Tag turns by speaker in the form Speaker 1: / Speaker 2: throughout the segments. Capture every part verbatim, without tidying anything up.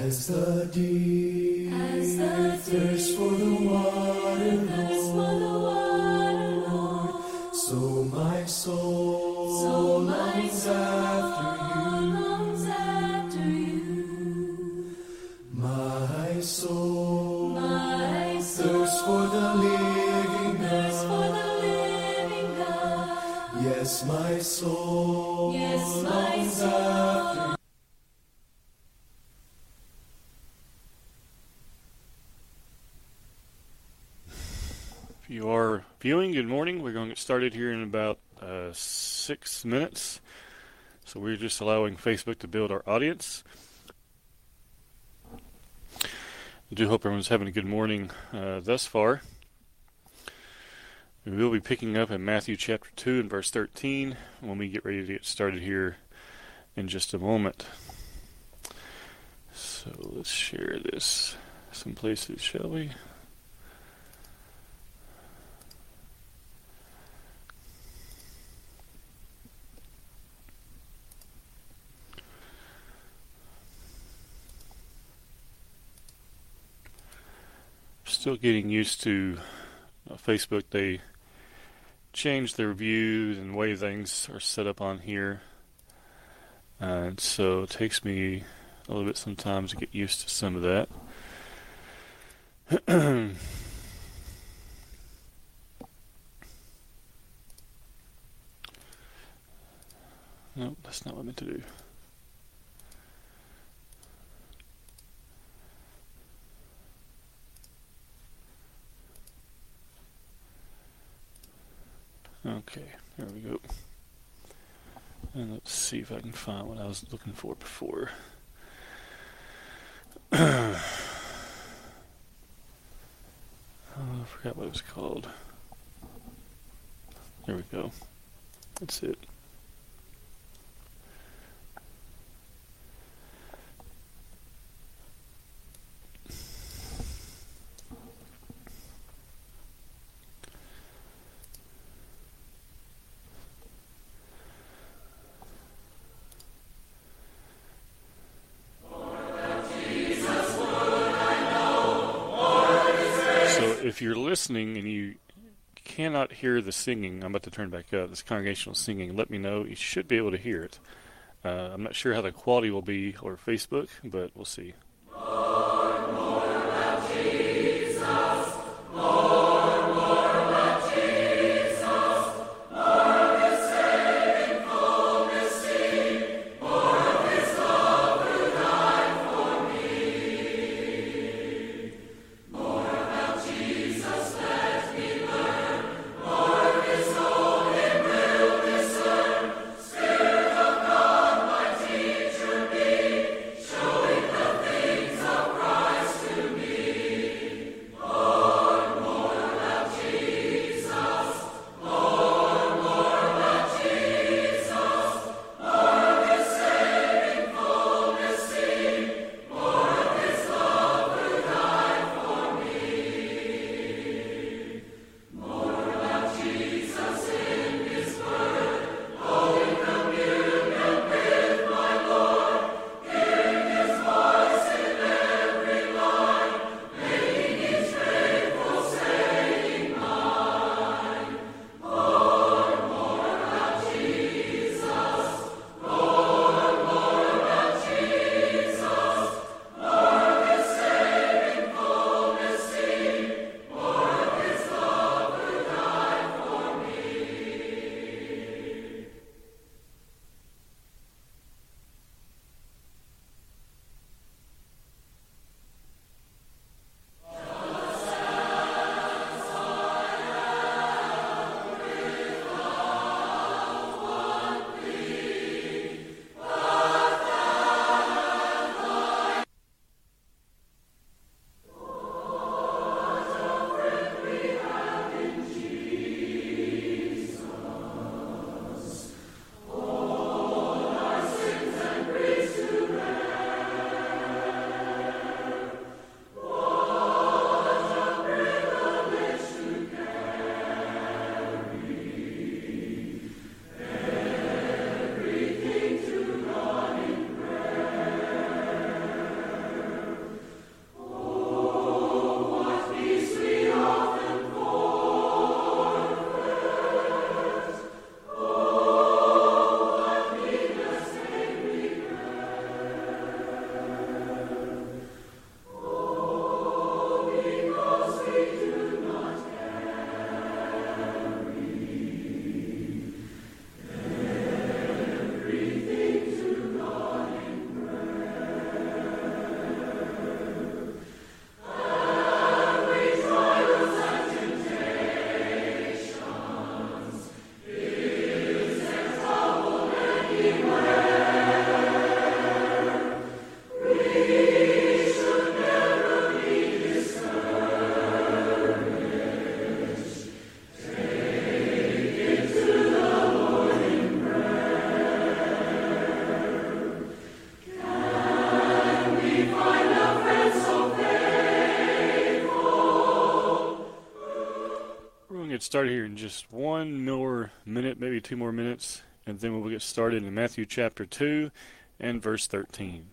Speaker 1: As the deep
Speaker 2: As the
Speaker 1: thirst for the water,
Speaker 2: thirst for the water, Lord,
Speaker 1: so my soul
Speaker 2: so my
Speaker 1: longs
Speaker 2: soul
Speaker 1: after you.
Speaker 2: longs after you.
Speaker 1: My soul
Speaker 2: My soul
Speaker 1: thirsts for the living
Speaker 2: thirsts for
Speaker 1: God.
Speaker 2: the living God.
Speaker 1: Yes, my soul
Speaker 2: Yes, my
Speaker 1: longs
Speaker 2: soul.
Speaker 1: after you.
Speaker 3: If you are viewing, good morning. We're going to get started here in about uh, six minutes. So we're just allowing Facebook to build our audience. I do hope everyone's having a good morning uh, thus far. We will be picking up in Matthew chapter two and verse thirteen when we get ready to get started here in just a moment. So let's share this some places, shall we? Still getting used to uh, Facebook. They changed their views and way things are set up on here, uh, and so it takes me a little bit sometimes to get used to some of that. Nope, that's not what I meant to do. Okay, there we go. And let's see if I can find what I was looking for before. Oh, I forgot what it was called. There we go. That's it. If you're listening and you cannot hear the singing, I'm about to turn back up, this congregational singing, let me know. You should be able to hear it. Uh, I'm not sure how the quality will be over Facebook, but we'll see.
Speaker 2: Lord, more about Jesus. Lord, more about Jesus. More of His saving fullness sing. More of His love who died for me. More about Jesus let me learn. More of His holy will discern. Spirit of God, my teacher be, showing the things
Speaker 3: get started here in just one more minute, maybe two more minutes, and then we'll get started in Matthew chapter two and verse thirteen.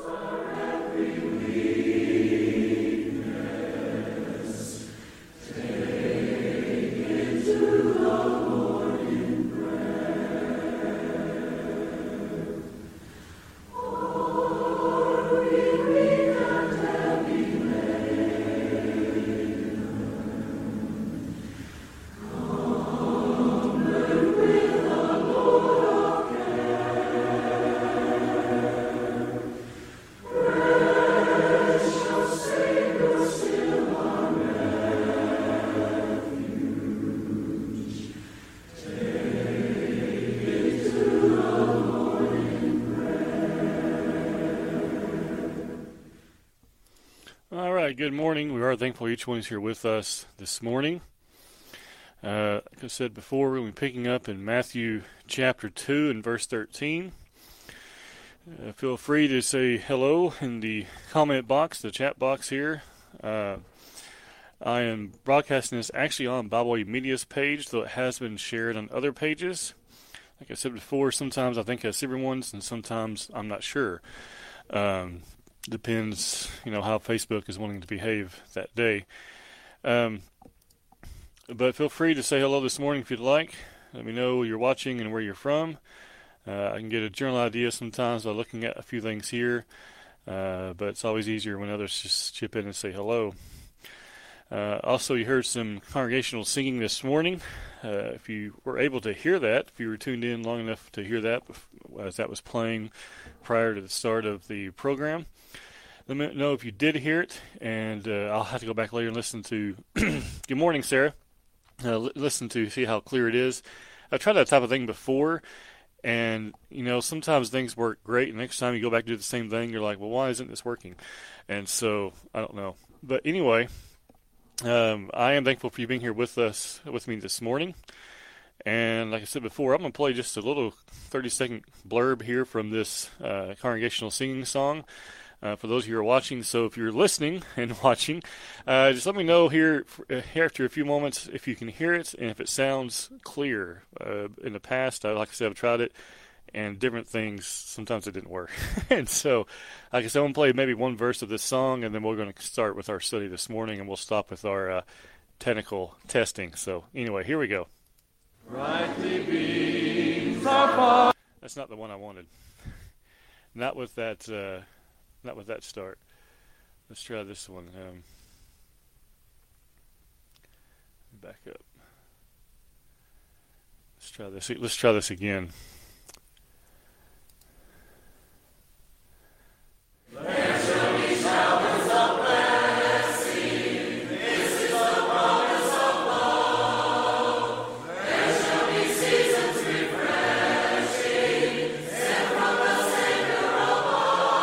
Speaker 3: Good morning. We are thankful each one is here with us this morning. Uh, like I said before, we're going to be picking up in Matthew chapter two and verse thirteen. Uh, feel free to say hello in the comment box, the chat box here. Uh, I am broadcasting this actually on Bible Way Media's page, though it has been shared on other pages. Like I said before, sometimes I think I see everyone's, and sometimes I'm not sure. Um, Depends, you know, how Facebook is wanting to behave that day. Um, but feel free to say hello this morning if you'd like. Let me know you're watching and where you're from. Uh, I can get a general idea sometimes by looking at a few things here. Uh, but it's always easier when others just chip in and say hello. Uh, also, you heard some congregational singing this morning. Uh, if you were able to hear that, if you were tuned in long enough to hear that as that was playing prior to the start of the program, let me know if you did hear it, and uh, I'll have to go back later and listen to good morning, Sarah. Uh, l- listen to see how clear it is. I've tried that type of thing before, and you know, sometimes things work great, and next time you go back to do the same thing, you're like, well, why isn't this working? And so, I don't know. But anyway, um, I am thankful for you being here with us, with me this morning. And like I said before, I'm going to play just a little thirty-second blurb here from this uh, congregational singing song. Uh, for those of you who are watching, so if you're listening and watching, uh, just let me know here, uh, here after a few moments if you can hear it and if it sounds clear. Uh, in the past, I, like I said, I've tried it, and different things, sometimes it didn't work. And so, like I said, I'm going to play maybe one verse of this song, and then we're going to start with our study this morning, and we'll stop with our uh, technical testing. So anyway, here we go.
Speaker 1: Rightly beams are far.
Speaker 3: That's not the one I wanted. Not with that... Uh, Not with that start. Let's try this one. Um, back up. Let's try this. Let's try this again.
Speaker 2: There shall be showers of blessing. This is the promise of love. There shall be seasons refreshing, sent from the Savior above.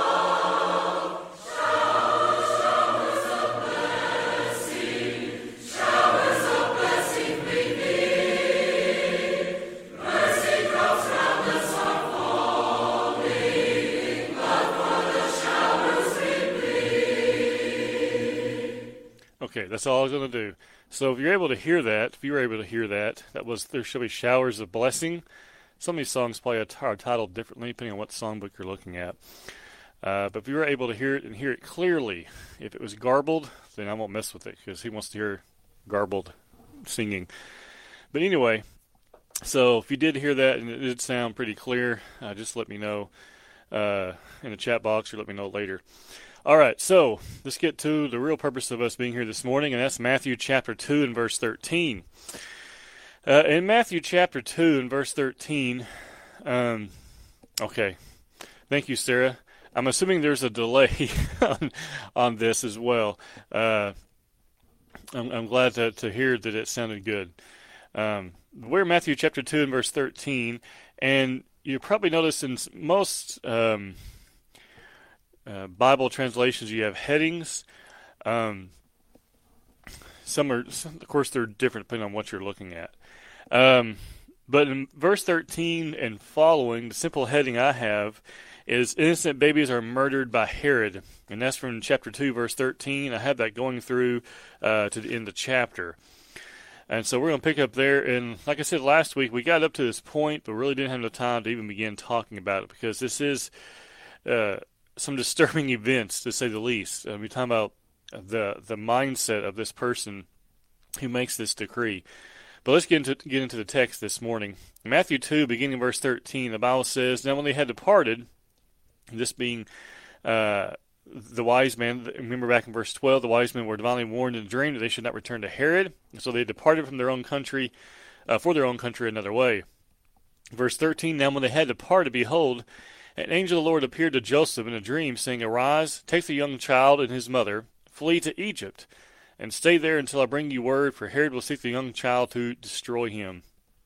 Speaker 3: Okay, that's all I was going to do. So if you're able to hear that, if you were able to hear that, that was there shall be showers of blessing. Some of these songs probably are titled differently depending on what songbook you're looking at. Uh, but if you were able to hear it and hear it clearly, if it was garbled, then I won't mess with it because he wants to hear garbled singing. But anyway, so if you did hear that and it did sound pretty clear, uh, just let me know uh, in the chat box or let me know later. All right, so let's get to the real purpose of us being here this morning, and that's Matthew chapter two and verse thirteen. Uh, in Matthew chapter two and verse thirteen, um, okay, thank you, Sarah. I'm assuming there's a delay on, on this as well. Uh, I'm, I'm glad to, to hear that it sounded good. Um, we're in Matthew chapter two and verse thirteen, and you probably noticed in most um, uh, Bible translations you have headings. Um, some are, some, of course, they're different depending on what you're looking at. Um, but in verse thirteen and following, the simple heading I have is innocent babies are murdered by Herod. And that's from chapter two, verse thirteen. I have that going through uh, to the end of the chapter. And so we're going to pick up there. And like I said last week, we got up to this point, but really didn't have enough time to even begin talking about it because this is uh, some disturbing events, to say the least. Uh, we're talking about the the mindset of this person who makes this decree. But let's get into get into the text this morning. Matthew two, beginning verse thirteen, the Bible says, "Now when they had departed," this being uh, the wise men, remember back in verse twelve, the wise men were divinely warned in a dream that they should not return to Herod. And so they departed from their own country, uh, for their own country another way. Verse thirteen, "Now when they had departed, behold, an angel of the Lord appeared to Joseph in a dream, saying, Arise, take the young child and his mother, flee to Egypt, and stay there until I bring you word, for Herod will seek the young child to destroy him."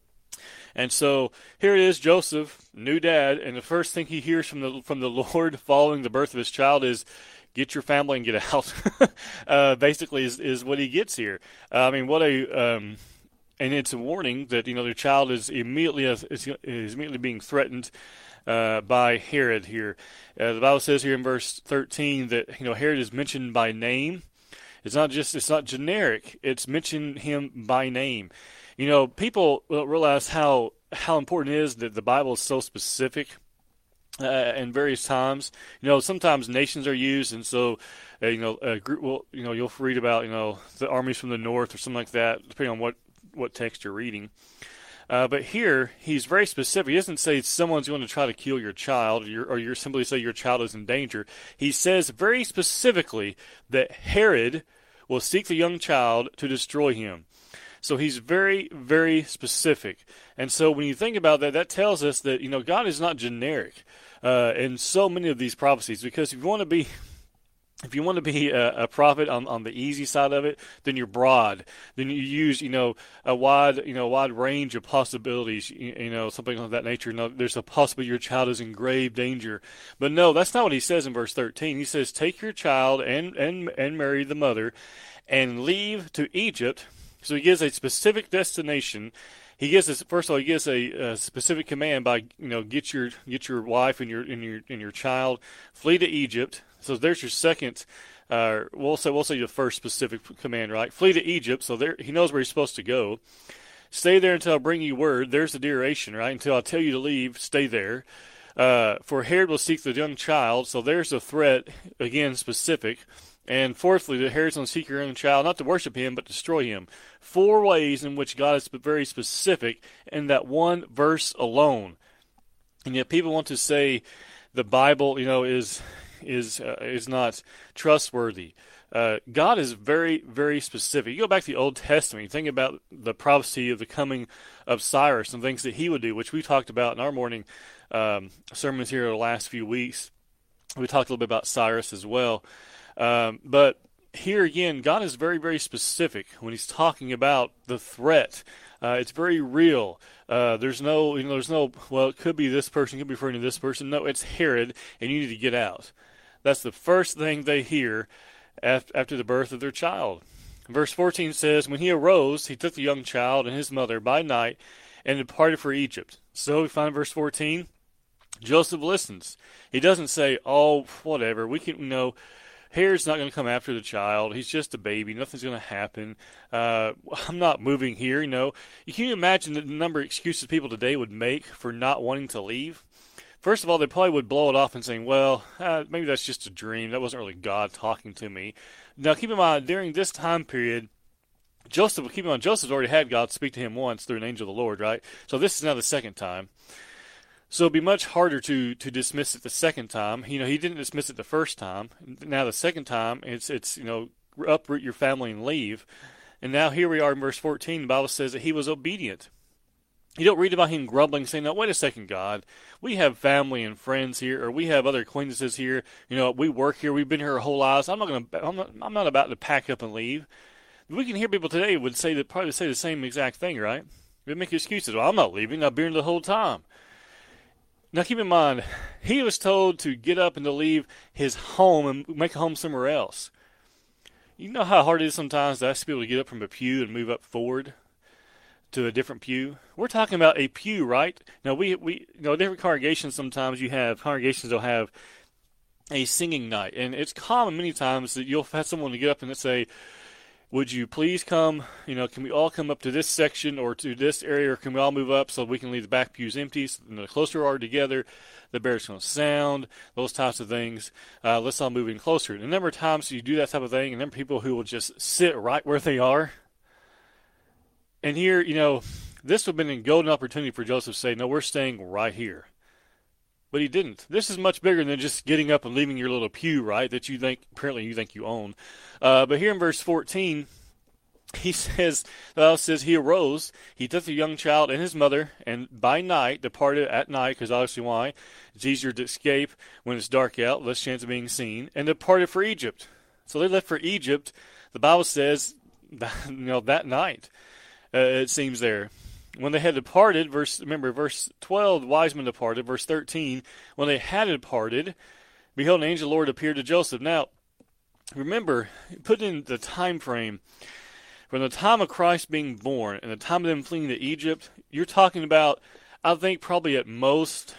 Speaker 3: And so here it is, Joseph, new dad, and the first thing he hears from the from the Lord following the birth of his child is, "Get your family and get out." uh, basically, is is what he gets here. Uh, I mean, what a um, and it's a warning that you know their child is immediately is, is immediately being threatened uh, by Herod here. Uh, the Bible says here in verse thirteen that you know Herod is mentioned by name. It's not just, it's not generic. It's mentioning him by name. You know, people don't realize how, how important it is that the Bible is so specific uh, in various times. You know, sometimes nations are used, and so, uh, you know, a group will, you know, you'll read about, you know, the armies from the north or something like that, depending on what, what text you're reading. Uh, but here, he's very specific. He doesn't say someone's going to try to kill your child, or you're, or you're simply say your child is in danger. He says very specifically that Herod will seek the young child to destroy him. So he's very, very specific. And so when you think about that, that tells us that, you know, God is not generic uh, in so many of these prophecies, because if you want to be If you want to be a, a prophet on, on the easy side of it, then you're broad. Then you use, you know, a wide, you know, wide range of possibilities, you, you know, something of that nature. No, there's a possibility your child is in grave danger. But no, that's not what he says in verse thirteen. He says, take your child and, and, and marry the mother and leave to Egypt. So he gives a specific destination. He gives us, first of all, he gives a, a specific command by, you know, get your get your wife and your and your and your child, flee to Egypt. So there's your second. Uh, we'll say we'll say the first specific command, right? Flee to Egypt. So there, he knows where he's supposed to go. Stay there until I bring you word. There's the duration, right? Until I tell you to leave, stay there. Uh, for Herod will seek the young child. So there's the threat again, specific. And fourthly, the Herod's going to seek your young child, not to worship him, but destroy him. Four ways in which God is very specific in that one verse alone. And yet people want to say the Bible, you know, is is uh, is not trustworthy. Uh, God is very, very specific. You go back to the Old Testament, you think about the prophecy of the coming of Cyrus and things that he would do, which we talked about in our morning um, sermons here the last few weeks. We talked a little bit about Cyrus as well. Um, but here again, God is very, very specific when he's talking about the threat. Uh, it's very real. Uh, there's no, you know, there's no, well, it could be this person, it could be referring to this person. No, it's Herod, and you need to get out. That's the first thing they hear after the birth of their child. Verse fourteen says, when he arose, he took the young child and his mother by night and departed for Egypt. So we find verse fourteen, Joseph listens. He doesn't say, oh, whatever, we can, you know, Herod's not going to come after the child. He's just a baby. Nothing's going to happen. Uh, I'm not moving here, you know. You can imagine the number of excuses people today would make for not wanting to leave. First of all, they probably would blow it off and saying, well, uh, maybe that's just a dream. That wasn't really God talking to me. Now, keep in mind, during this time period, Joseph, keep in mind, Joseph's already had God speak to him once through an angel of the Lord, right? So this is now the second time. So it'd be much harder to, to dismiss it the second time. You know, he didn't dismiss it the first time. Now the second time, it's, it's you know, uproot your family and leave. And now here we are in verse fourteen. The Bible says that he was obedient. You don't read about him grumbling, saying, no, wait a second, God. We have family and friends here, or we have other acquaintances here. You know, we work here. We've been here our whole lives. I'm not going to, I'm not, I'm not about to pack up and leave. We can hear people today would say that, probably say the same exact thing, right? They make excuses. Well, I'm not leaving. I've been here the whole time. Now, keep in mind, he was told to get up and to leave his home and make a home somewhere else. You know how hard it is sometimes to ask people to get up from a pew and move up forward to a different pew? We're talking about a pew, right? Now, we, we you know, different congregations, sometimes you have, congregations will have a singing night. And it's common many times that you'll have someone to get up and say, would you please come, you know, can we all come up to this section or to this area, or can we all move up so we can leave the back pews empty? So the closer we are together, the better it's going to sound, those types of things. Uh, let's all move in closer. And a number of times you do that type of thing, and there are people who will just sit right where they are. And here, you know, this would have been a golden opportunity for Joseph to say, no, we're staying right here. But he didn't. This is much bigger than just getting up and leaving your little pew, right, that you think, apparently you think you own. Uh, but here in verse fourteen, he says, the Bible says, he arose, he took the young child and his mother, and by night departed at night, because obviously why? It's easier to escape when it's dark out, less chance of being seen, and departed for Egypt. So they left for Egypt, the Bible says, you know, that night, uh, it seems there. When they had departed, verse remember, verse twelve, the wise men departed. Verse thirteen, when they had departed, behold, an angel of the Lord appeared to Joseph. Now, remember, put in the time frame, from the time of Christ being born and the time of them fleeing to Egypt, you're talking about, I think, probably at most,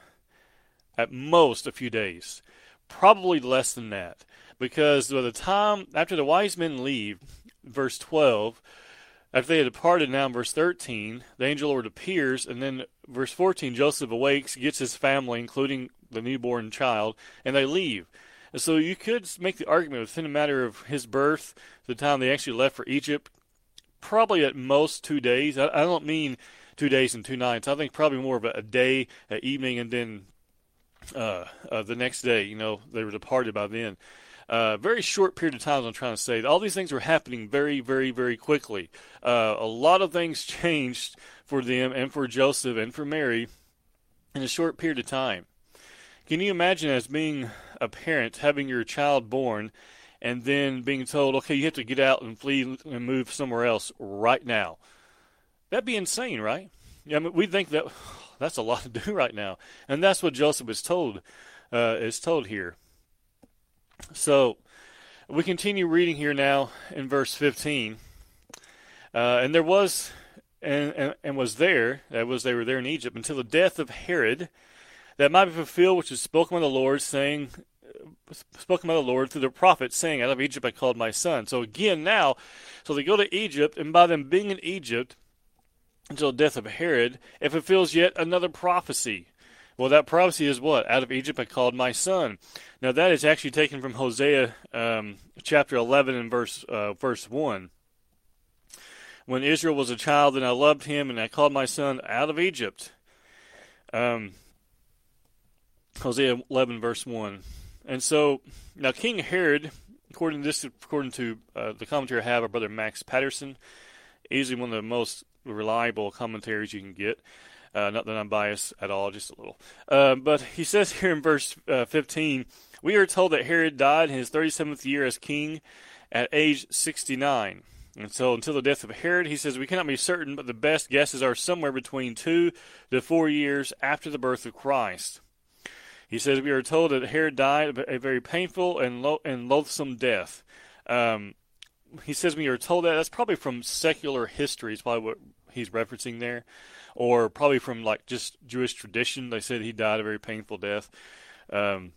Speaker 3: at most a few days. Probably less than that. Because by the time, after the wise men leave, verse twelve, after they had departed, now in verse thirteen, the angel of the Lord appears, and then verse fourteen, Joseph awakes, gets his family, including the newborn child, and they leave. And so you could make the argument within a matter of his birth, the time they actually left for Egypt, probably at most two days. I, I don't mean two days and two nights. I think probably more of a, a day, an evening, and then uh, uh, the next day, you know, they were departed by then. Uh, very short period of time, I'm trying to say. All these things were happening very, very, very quickly. Uh, a lot of things changed for them and for Joseph and for Mary in a short period of time. Can you imagine as being a parent, having your child born, and then being told, okay, you have to get out and flee and move somewhere else right now? That'd be insane, right? I mean, we think that that's a lot to do right now. And that's what Joseph is told, uh, is told here. So we continue reading here now in verse fifteen. Uh, and there was, and, and, and was there, that was they were there in Egypt, until the death of Herod, that might be fulfilled which is spoken by the Lord, saying, spoken by the Lord through the prophet, saying, out of Egypt I called my son. So again now, so they go to Egypt, and by them being in Egypt until the death of Herod, it fulfills yet another prophecy. Well, that prophecy is what? Out of Egypt I called my son. Now that is actually taken from Hosea um, chapter eleven and verse uh, verse one. When Israel was a child, and I loved him, and I called my son out of Egypt. Um, Hosea eleven verse one. And so now King Herod, according to this, according to uh, the commentary I have, our brother Max Patterson, easily one of the most reliable commentaries you can get. Uh, not that I'm biased at all, just a little. Uh, but he says here in verse uh, fifteen, we are told that Herod died in his thirty-seventh year as king at age sixty-nine. And so until the death of Herod, he says, we cannot be certain, but the best guesses are somewhere between two to four years after the birth of Christ. He says, we are told that Herod died a very painful and, lo- and loathsome death. Um, he says we are told that. That's probably from secular history is probably what he's referencing there. Or probably from like just Jewish tradition. They said he died a very painful death. Um,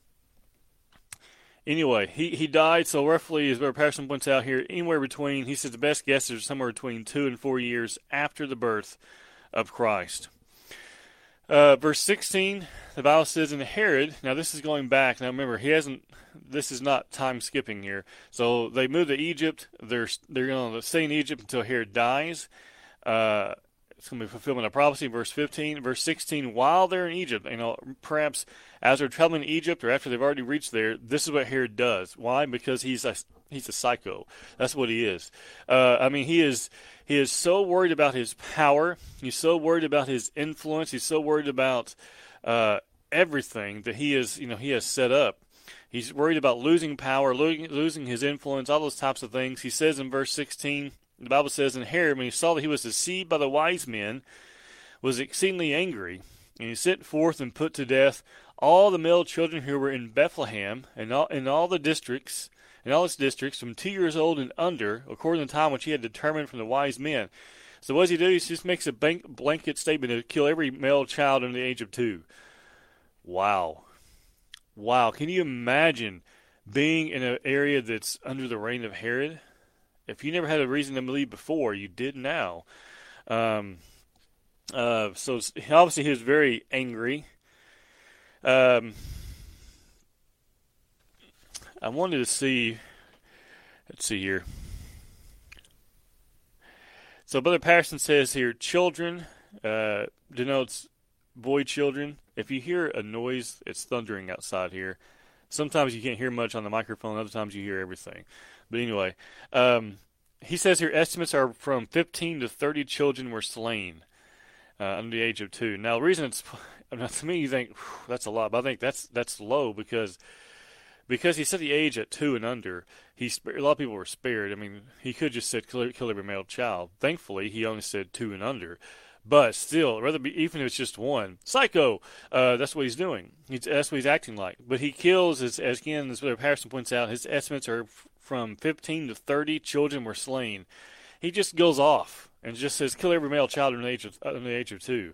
Speaker 3: anyway, he, he died, so roughly, as Brother Patterson points out here, anywhere between, he says the best guess is somewhere between two and four years after the birth of Christ. Uh, verse sixteen, the Bible says, in Herod, now this is going back, now remember, he hasn't, this is not time skipping here. So they moved to Egypt, they're, they're going to stay in Egypt until Herod dies. Uh, It's going to be fulfillment of prophecy, verse fifteen. Verse sixteen, while they're in Egypt, you know, perhaps as they're traveling to Egypt or after they've already reached there, this is what Herod does. Why? Because he's a, he's a psycho. That's what he is. Uh, I mean, he is he is so worried about his power. He's so worried about his influence. He's so worried about uh, everything that he is, you know, he has set up. He's worried about losing power, losing, losing his influence, all those types of things. He says in verse sixteen, the Bible says, and Herod, when he saw that he was deceived by the wise men, was exceedingly angry, and he sent forth and put to death all the male children who were in Bethlehem, and all, in all the districts, in all its districts, from two years old and under, according to the time which he had determined from the wise men. So what does he do? He just makes a blanket statement to kill every male child under the age of two. Wow. Wow. Can you imagine being in an area that's under the reign of Herod? If you never had a reason to believe before, you did now. Um, uh, so obviously he was very angry. Um, I wanted to see, let's see here. So Brother Patterson says here, children uh, denotes boy children. If you hear a noise, it's thundering outside here. Sometimes you can't hear much on the microphone. Other times you hear everything. But anyway, um, he says here estimates are from fifteen to thirty children were slain uh, under the age of two. Now, the reason it's, to me, you think that's a lot, but I think that's that's low because because he said the age at two and under. He a lot of people were spared. I mean, he could just said kill, kill every male child. Thankfully, he only said two and under. But still, rather be, even if it's just one, psycho. Uh, that's what he's doing. He's, that's what he's acting like. But he kills, as, as again, as Brother Patterson points out, his estimates are f- from fifteen to thirty children were slain. He just goes off and just says, kill every male child under the age of, under the age of two.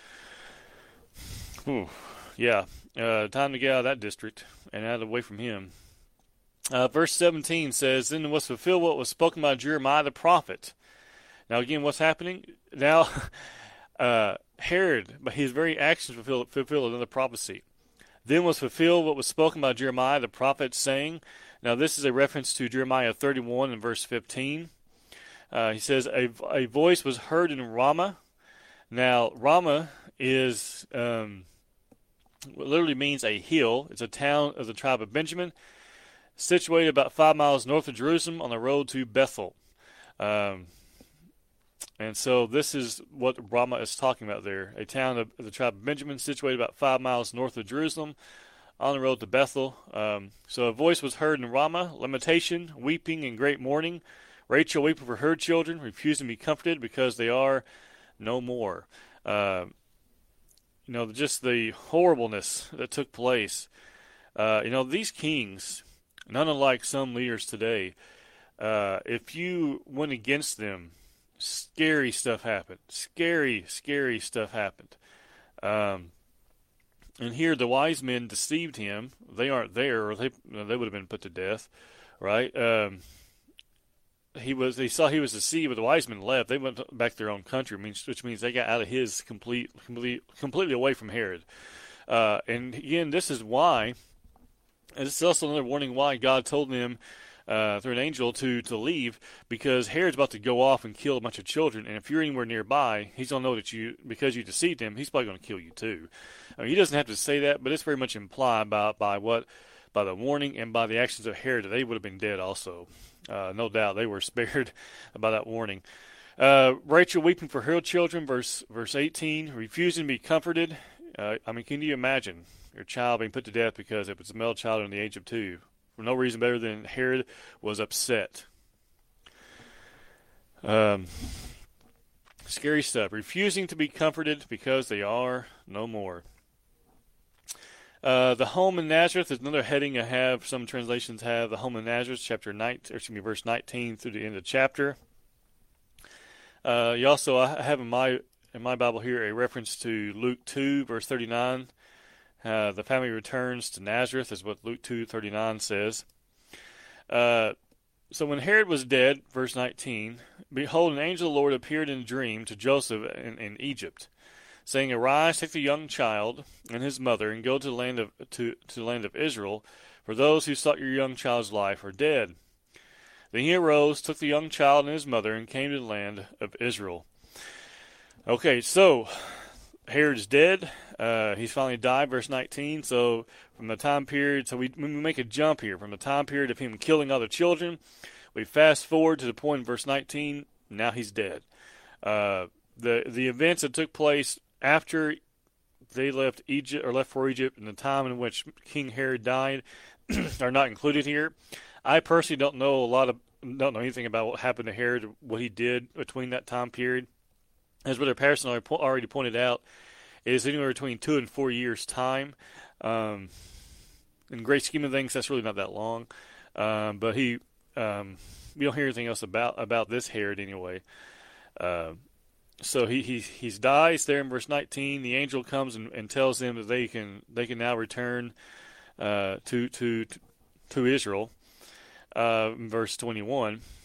Speaker 3: Whew. Yeah, uh, time to get out of that district and out of the way from him. Uh, verse seventeen says, then was fulfilled what was spoken by Jeremiah the prophet. Now again, what's happening? Now, uh, Herod, by his very actions, fulfilled, fulfilled another prophecy. Then was fulfilled what was spoken by Jeremiah the prophet, saying, now this is a reference to Jeremiah thirty-one and verse fifteen. Uh, he says, a, a voice was heard in Ramah. Now, Ramah is, um, literally means a hill. It's a town of the tribe of Benjamin, situated about five miles north of Jerusalem on the road to Bethel. Um, and so this is what Ramah is talking about there. A town of the tribe of Benjamin, situated about five miles north of Jerusalem on the road to Bethel. Um, so a voice was heard in Ramah, lamentation, weeping, and great mourning. Rachel weeping for her children, refusing to be comforted because they are no more. Uh, you know, just the horribleness that took place. Uh, you know, these kings, not unlike some leaders today, uh, if you went against them, scary stuff happened. Scary, scary stuff happened. Um, and here the wise men deceived him. They aren't there, or they they would have been put to death, right? Um, he was. They saw he was deceived, but the wise men left. They went back to their own country, which means they got out of his complete, complete completely away from Herod. Uh, and again, this is why. And this is also another warning why God told them uh, through an angel to, to leave, because Herod's about to go off and kill a bunch of children, and if you're anywhere nearby, he's going to know that you, because you deceived him, he's probably going to kill you too. I mean, he doesn't have to say that, but it's very much implied by, by what, by the warning and by the actions of Herod that they would have been dead also. Uh, no doubt they were spared by that warning. Uh, Rachel weeping for her children, verse verse eighteen, refusing to be comforted. Uh, I mean, can you imagine your child being put to death because it was a male child under the age of two? For no reason better than Herod was upset. Um, scary stuff. Refusing to be comforted because they are no more. Uh, the home in Nazareth is another heading I have. Some translations have the home in Nazareth, chapter nine, or excuse me, verse nineteen through the end of the chapter. Uh, you also I have in my in my Bible here a reference to Luke two, verse thirty-nine. Uh, the family returns to Nazareth, is what Luke two thirty-nine says. Uh, so when Herod was dead, verse nineteen, behold, an angel of the Lord appeared in a dream to Joseph in, in Egypt, saying, arise, take the young child and his mother, and go to the land of to, to the land of Israel, for those who sought your young child's life are dead. Then he arose, took the young child and his mother, and came to the land of Israel. Okay, so Herod's dead. Uh, he's finally died, verse nineteen. So from the time period, so we, we make a jump here. From the time period of him killing other children, we fast forward to the point in verse nineteen. Now he's dead. Uh, the the events that took place after they left Egypt or left for Egypt, and the time in which King Herod died, are not included here. I personally don't know a lot of don't know anything about what happened to Herod, what he did between that time period. As Brother Patterson already pointed out, it is anywhere between two and four years' time. Um, in the great scheme of things, that's really not that long. Um, but he, um, we don't hear anything else about about this Herod anyway. Uh, so he he he's dies there in verse nineteen. The angel comes and, and tells them that they can they can now return uh, to to to Israel. Uh, in verse twenty-one.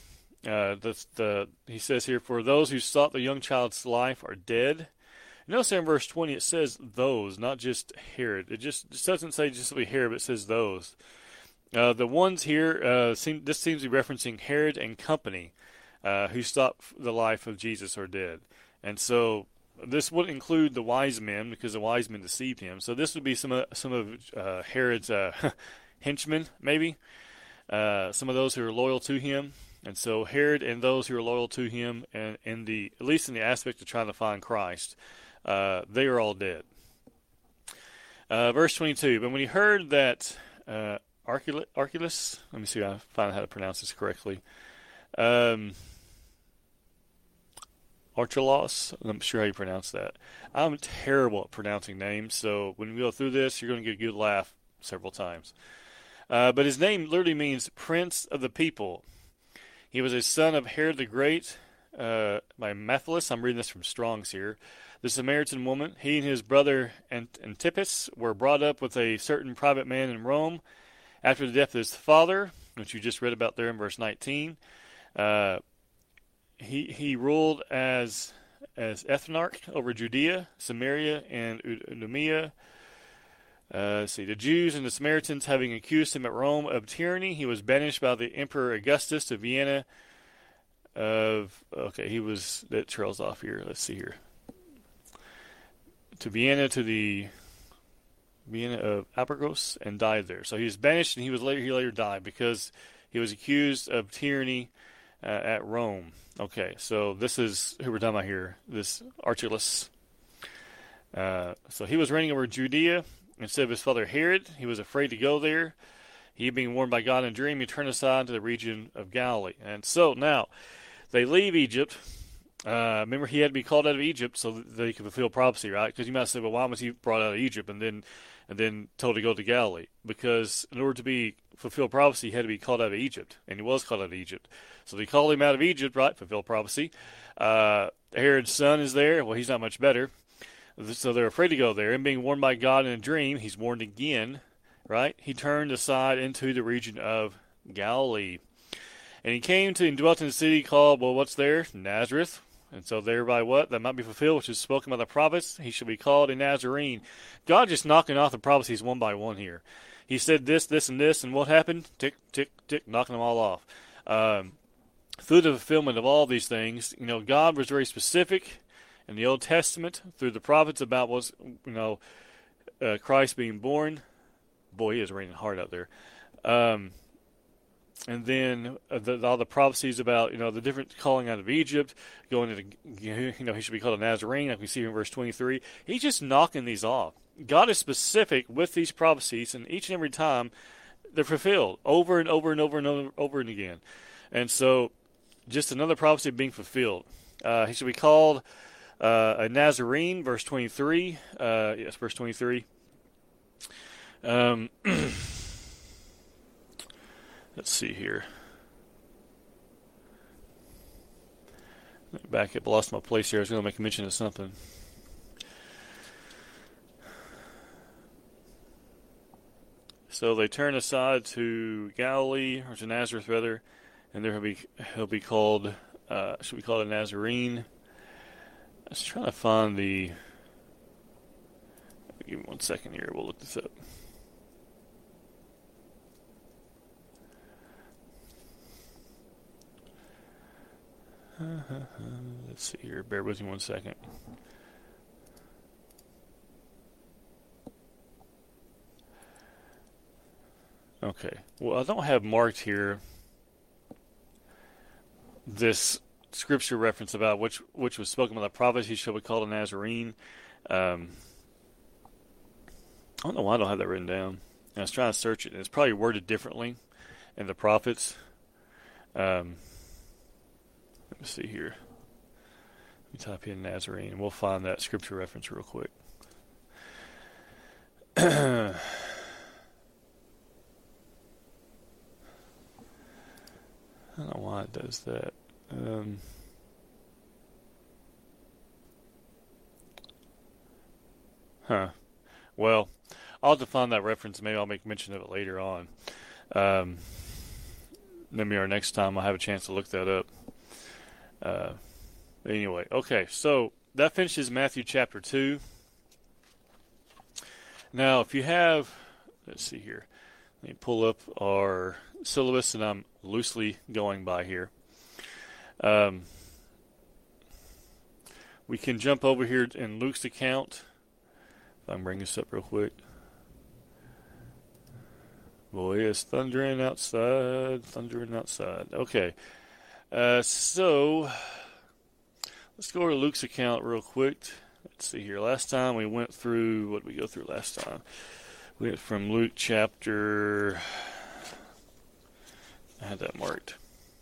Speaker 3: Uh, the, the he says here, for those who sought the young child's life are dead. Notice there in verse twenty it says those, not just Herod. It just, just doesn't say just simply Herod, but it says those. Uh, the ones here, uh, seem, this seems to be referencing Herod and company, uh, who stopped the life of Jesus are dead. And so this would include the wise men, because the wise men deceived him. So this would be some of, some of uh, Herod's uh, henchmen, maybe. Uh, some of those who are loyal to him. And so Herod and those who are loyal to him, and in the at least in the aspect of trying to find Christ, uh, they are all dead. Uh, verse twenty-two. But when he heard that uh, Archelaus, Archelaus, let me see if I find out how to pronounce this correctly. Um, Archelaus, I'm not sure how you pronounce that. I'm terrible at pronouncing names, so when we go through this, you're going to get a good laugh several times. Uh, but his name literally means Prince of the People. He was a son of Herod the Great, uh, by Metellus. I'm reading this from Strong's here. The Samaritan woman, he and his brother Antipas were brought up with a certain private man in Rome. After the death of his father, which you just read about there in verse nineteen, uh, he he ruled as as ethnarch over Judea, Samaria, and Idumea. Uh, let's see. The Jews and the Samaritans, having accused him at Rome of tyranny, he was banished by the Emperor Augustus to Vienna. Of okay, he was that trails off here. Let's see here. To Vienna, to the Vienna of Abergos, and died there. So he was banished, and he was later he later died because he was accused of tyranny uh, at Rome. Okay, so this is who we're talking about here. This Archelaus. Uh, so he was reigning over Judea. Instead of his father Herod, he was afraid to go there. He, being warned by God in a dream, he turned aside to the region of Galilee. And so now, they leave Egypt. Uh, remember, he had to be called out of Egypt so that they could fulfill prophecy, right? Because you might say, well, why was he brought out of Egypt and then and then told to go to Galilee? Because in order to be fulfill prophecy, he had to be called out of Egypt. And he was called out of Egypt. So they called him out of Egypt, right? Fulfill prophecy. Uh, Herod's son is there. Well, he's not much better. So they're afraid to go there. And being warned by God in a dream, he's warned again, right? He turned aside into the region of Galilee. And he came to and dwelt in a city called, well, what's there? Nazareth. And so thereby what? That might be fulfilled, which is spoken by the prophets. He shall be called a Nazarene. God just knocking off the prophecies one by one here. He said this, this, and this, and what happened? Tick, tick, tick, knocking them all off. Um, through the fulfillment of all these things, you know, God was very specific in the Old Testament, through the prophets, about what's, you know, uh, Christ being born. Boy, it is raining hard out there. Um, and then uh, the, all the prophecies about, you know, the different calling out of Egypt, going into, you know, he should be called a Nazarene, like we see in verse twenty-three. He's just knocking these off. God is specific with these prophecies, and each and every time they're fulfilled over and over and over and over, over and again. And so, just another prophecy being fulfilled. Uh, he should be called Uh, a Nazarene, verse twenty-three. Uh, yes, verse twenty-three. Um, let's see here. Back up, lost my place here. I was going to make a mention of something. So they turn aside to Galilee, or to Nazareth rather, and there he'll be he'll be called uh, should be called a Nazarene. I was trying to find the... Give me one second here. We'll look this up. Let's see here. Bear with me one second. Okay. Well, I don't have marked here this scripture reference about which which was spoken by the prophets. He shall be called a Nazarene. Um, I don't know why I don't have that written down. I was trying to search it, and it's probably worded differently in the prophets. Um, let me see here. Let me type in Nazarene, and we'll find that scripture reference real quick. I don't know why it does that. Um, huh. Well, I'll have to find that reference. Maybe I'll make mention of it later on. Um, maybe our next time I'll have a chance to look that up. Uh, anyway, okay, so that finishes Matthew chapter two. Now, if you have, let's see here, let me pull up our syllabus that I'm loosely going by here. Um, we can jump over here in Luke's account. If I can bring this up real quick. Boy, it's thundering outside, thundering outside. Okay, uh, so let's go over to Luke's account real quick. Let's see here. Last time we went through, what did we go through last time? We went from Luke chapter, I had that marked.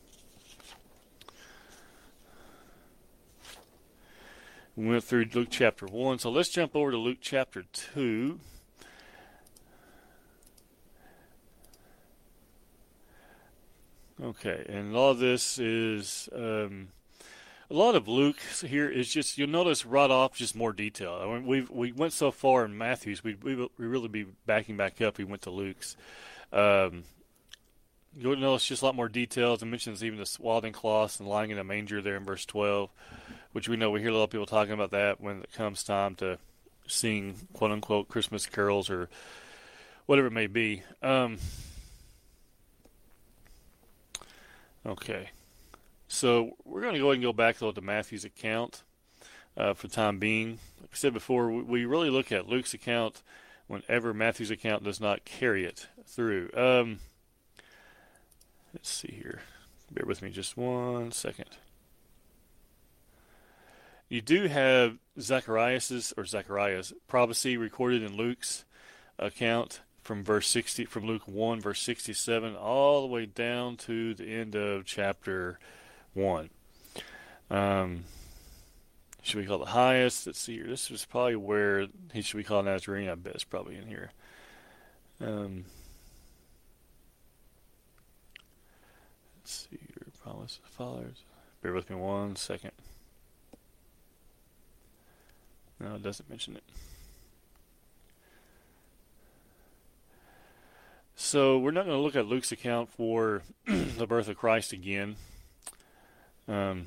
Speaker 3: We went through Luke chapter one, so let's jump over to Luke chapter two. Okay, and all of this is, um, a lot of Luke here is just, you'll notice right off just more detail. I mean, we've, we went so far in Matthew's, we we we really be backing back up. We went to Luke's. Um, you'll notice just a lot more details. It mentions even the swaddling cloths and lying in a manger there in verse twelve, which we know we hear a lot of people talking about that when it comes time to sing quote-unquote Christmas carols or whatever it may be. Um, okay. So we're going to go ahead and go back though to Matthew's account uh, for the time being. Like I said before, we really look at Luke's account whenever Matthew's account does not carry it through. Um, let's see here. Bear with me just one second. You do have Zacharias' or Zacharias' prophecy recorded in Luke's account from verse sixty, from Luke one, verse sixty-seven, all the way down to the end of chapter one. Um, should we call the highest? Let's see here. This was probably where he should be called Nazarene. I bet it's probably in here. Um, let's see here. Promise of fathers. Bear with me one second. No, it doesn't mention it. So we're not going to look at Luke's account for the birth of Christ again. Um,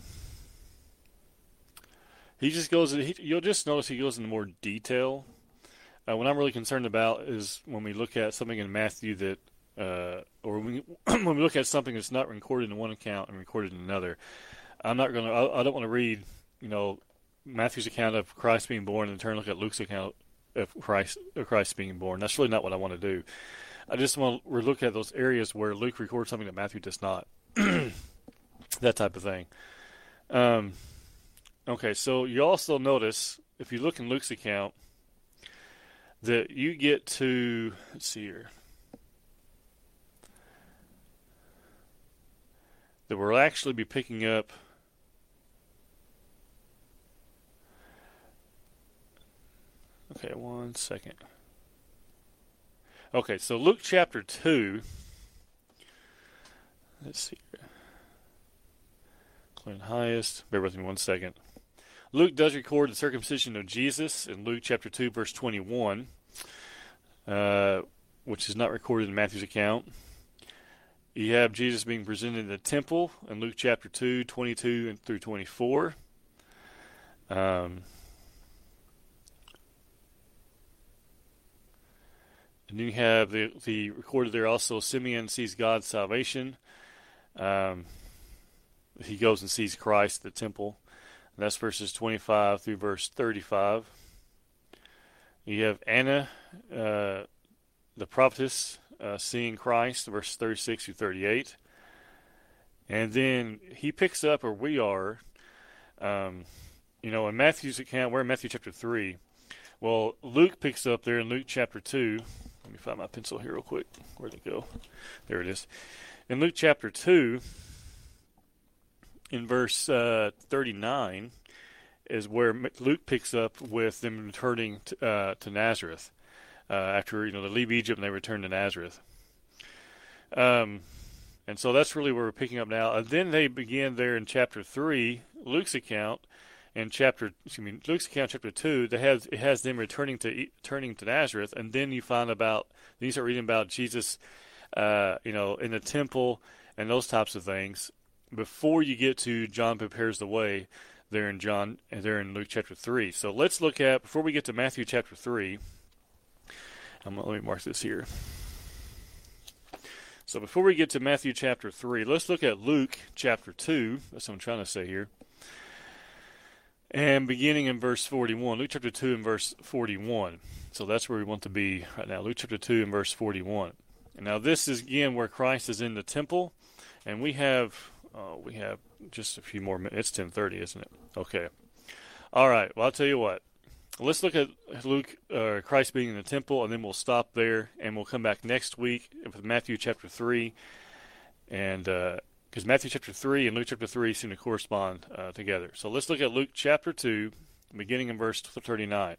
Speaker 3: he just goes. He, you'll just notice he goes into more detail. Uh, what I'm really concerned about is when we look at something in Matthew that, uh, or when we, when we look at something that's not recorded in one account and recorded in another. I'm not going to. I, I don't want to read, you know, Matthew's account of Christ being born and in turn look at Luke's account of Christ of Christ being born. That's really not what I want to do. I just want to look at those areas where Luke records something that Matthew does not. That type of thing. Um, okay, so you also notice, if you look in Luke's account, that you get to, let's see here, that we'll actually be picking up okay, one second. Okay, so Luke chapter two. Let's see here. Clean highest. Bear with me one second. Luke does record the circumcision of Jesus in Luke chapter two, verse twenty-one, uh, which is not recorded in Matthew's account. You have Jesus being presented in the temple in Luke chapter two, twenty-two and through twenty-four. Um, and you have the, the recorded there also, Simeon sees God's salvation. Um, he goes and sees Christ at the temple. And that's verses twenty-five through verse thirty-five. You have Anna, uh, the prophetess, uh, seeing Christ, verse thirty-six through thirty-eight. And then he picks up, or we are, um, you know, in Matthew's account, we're in Matthew chapter three. Well, Luke picks up there in Luke chapter two. Let me find my pencil here real quick. Where'd it go? There it is. In Luke chapter two, in verse uh, thirty-nine, is where Luke picks up with them returning to, uh, to Nazareth. Uh, after, you know, they leave Egypt and they return to Nazareth. Um, and so that's really where we're picking up now. And then they begin there in chapter three, Luke's account, and chapter, excuse me, Luke's account, chapter two, that has it has them returning to returning to Nazareth, and then you find about, then you start reading about Jesus, uh, you know, in the temple, and those types of things before you get to John prepares the way there in John and there in Luke chapter three. So let's look at, before we get to Matthew chapter three, I'm gonna, let me mark this here. So before we get to Matthew chapter three, let's look at Luke chapter two. That's what I'm trying to say here. And beginning in verse forty-one, Luke chapter two and verse forty-one. So that's where we want to be right now. Luke chapter two and verse forty-one. And now this is again where Christ is in the temple, and we have uh, we have just a few more minutes. It's ten thirty, isn't it? Okay. All right. Well, I'll tell you what. Let's look at Luke, uh, Christ being in the temple, and then we'll stop there, and we'll come back next week with Matthew chapter three, and because uh, Matthew chapter three and Luke chapter three seem to correspond uh, together. So let's look at Luke chapter two, beginning in verse thirty-nine.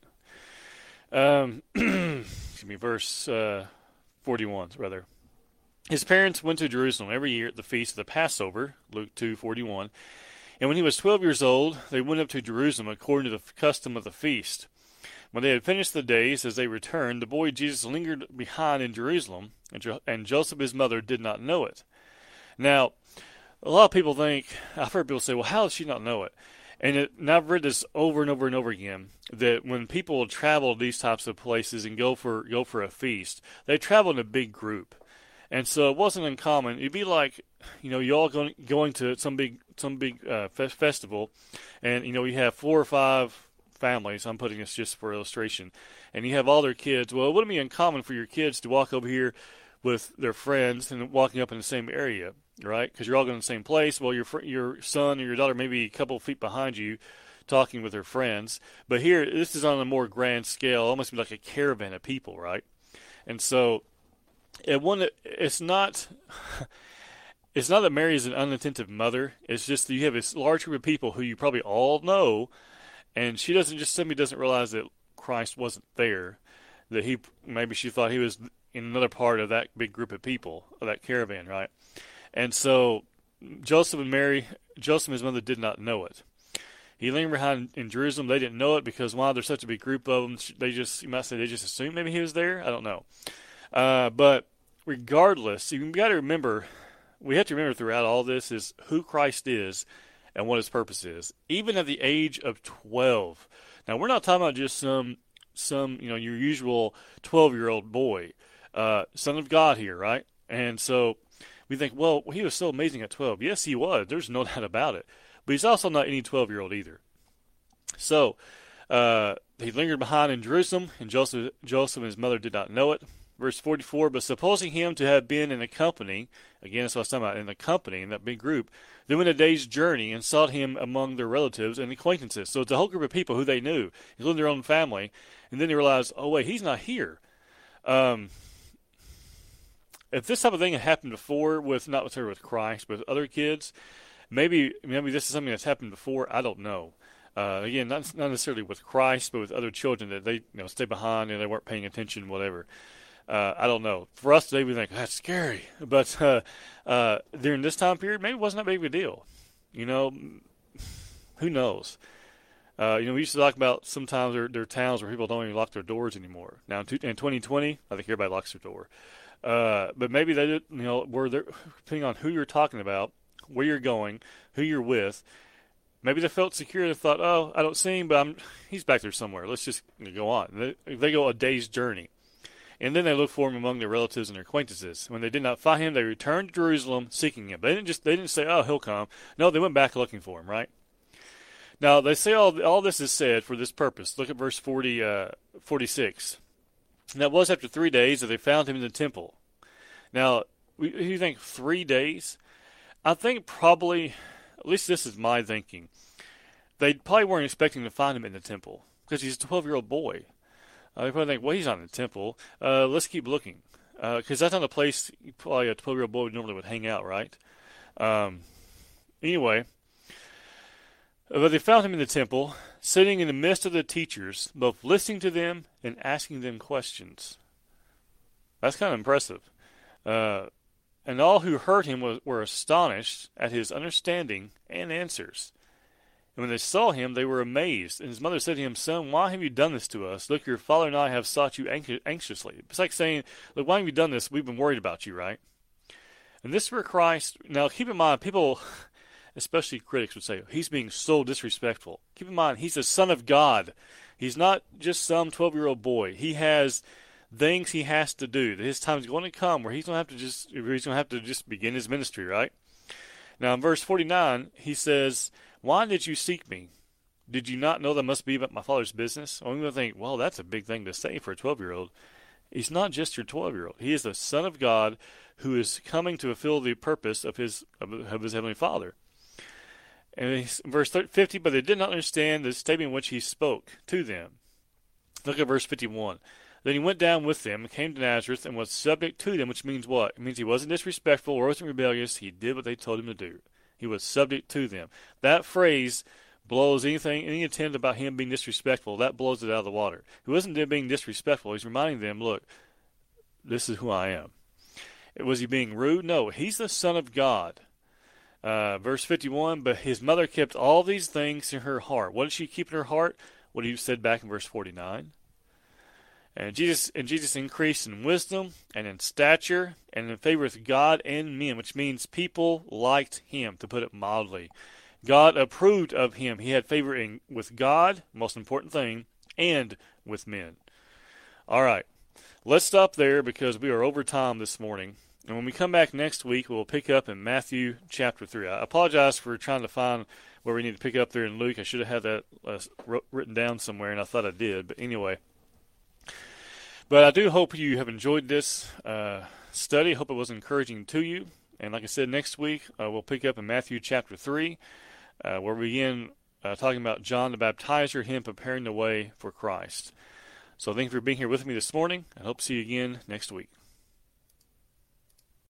Speaker 3: Um, excuse me, verse uh, forty-one, rather. His parents went to Jerusalem every year at the feast of the Passover, Luke two forty-one. And when he was twelve years old, they went up to Jerusalem according to the custom of the feast. When they had finished the days, as they returned, the boy Jesus lingered behind in Jerusalem, and, jo- and Joseph his mother did not know it. Now, a lot of people think, I've heard people say, well, how does she not know it? And, it, and I've read this over and over and over again, that when people travel to these types of places and go for go for a feast, they travel in a big group. And so it wasn't uncommon. It'd be like, you know, you all going going to some big some big uh, fe- festival, and you know you have four or five families. I'm putting this just for illustration, and you have all their kids. Well, it wouldn't be uncommon for your kids to walk over here with their friends and walking up in the same area, right? Because you're all going to the same place. Well, your fr- your son or your daughter may be a couple of feet behind you, talking with their friends. But here, this is on a more grand scale, almost like a caravan of people, right? And so. It one, it's not, it's not that Mary is an unattentive mother. It's just that you have this large group of people who you probably all know, and she doesn't just simply doesn't realize that Christ wasn't there, that he maybe she thought he was in another part of that big group of people, of that caravan, right? And so Joseph and Mary, Joseph and his mother did not know it. He lingered behind in Jerusalem. They didn't know it because why? There's such a big group of them. They just, you might say, they just assumed maybe he was there. I don't know. Uh, but regardless, you've got to remember, we have to remember throughout all this is who Christ is and what his purpose is. Even at the age of twelve. Now, we're not talking about just some, some you know, your usual twelve-year-old boy, uh, son of God here, right? And so we think, well, he was so amazing at twelve. Yes, he was. There's no doubt about it. But he's also not any twelve-year-old either. So uh, he lingered behind in Jerusalem, and Joseph, Joseph and his mother did not know it. Verse forty-four, but supposing him to have been in the company, again, that's what I was talking about, in the company, in that big group, they went a day's journey and sought him among their relatives and acquaintances. So it's a whole group of people who they knew, including their own family, and then they realized, oh, wait, he's not here. Um, if this type of thing had happened before, with not necessarily with Christ, but with other kids, maybe maybe this is something that's happened before, I don't know. Uh, again, not, not necessarily with Christ, but with other children that they you know stay behind and they weren't paying attention, whatever. Uh, I don't know. For us today, we think, that's scary. But uh, uh, during this time period, maybe it wasn't that big of a deal. You know, who knows? Uh, you know, we used to talk about sometimes there, there are towns where people don't even lock their doors anymore. Now, in twenty twenty, I think everybody locks their door. Uh, but maybe they did, you know, where they're, depending on who you're talking about, where you're going, who you're with, maybe they felt secure. They thought, oh, I don't see him, but I'm, he's back there somewhere. Let's just go on. They, they go a day's journey. And then they looked for him among their relatives and their acquaintances. When they did not find him, they returned to Jerusalem seeking him. They didn't just they didn't say, "Oh, he'll come." No, they went back looking for him. Right? Now they say all all this is said for this purpose. Look at verse forty, uh, forty-six. And that was after three days that they found him in the temple. Now, you think three days? I think probably, at least this is my thinking. They probably weren't expecting to find him in the temple because he's a twelve-year-old boy. Uh, they probably think, well, he's not in the temple. Uh, let's keep looking. Because uh, that's not a place probably a twelve-year-old boy normally would hang out, right? Um, anyway, but they found him in the temple, sitting in the midst of the teachers, both listening to them and asking them questions. That's kind of impressive. Uh, and all who heard him was, were astonished at his understanding and answers. And when they saw him, they were amazed. And his mother said to him, "Son, why have you done this to us? Look, your father and I have sought you anxiously." It's like saying, look, why have you done this? We've been worried about you, right? And this is where Christ, now keep in mind, people, especially critics, would say, he's being so disrespectful. Keep in mind, he's the Son of God. He's not just some twelve-year-old boy. He has things he has to do. His time is going to come where he's going to have to just, he's going to have to just begin his ministry, right? Now in verse forty-nine, he says, why did you seek me? Did you not know that must be about my Father's business? I'm going to think, well, that's a big thing to say for a twelve-year-old. He's not just your twelve-year-old. He is the Son of God who is coming to fulfill the purpose of his of his Heavenly Father. And verse fifty, but they did not understand the statement in which he spoke to them. Look at verse fifty-one. Then he went down with them and came to Nazareth and was subject to them, which means what? It means he wasn't disrespectful or wasn't rebellious. He did what they told him to do. He was subject to them. That phrase blows anything, any attempt about him being disrespectful, that blows it out of the water. He wasn't being disrespectful. He's reminding them, look, this is who I am. Was he being rude? No, he's the Son of God. Uh, verse fifty-one, but his mother kept all these things in her heart. What did she keep in her heart? What he said back in verse forty-nine. And Jesus and Jesus increased in wisdom and in stature and in favor with God and men, which means people liked him, to put it mildly. God approved of him. He had favor in, with God, most important thing, and with men. All right, let's stop there because we are over time this morning. And when we come back next week, we'll pick up in Matthew chapter three. I apologize for trying to find where we need to pick up there in Luke. I should have had that uh, written down somewhere, and I thought I did. But anyway, but I do hope you have enjoyed this uh, study. I hope it was encouraging to you. And like I said, next week uh, we'll pick up in Matthew chapter three, uh, where we begin uh, talking about John the Baptizer, him preparing the way for Christ. So thank you for being here with me this morning. I hope to see you again next week.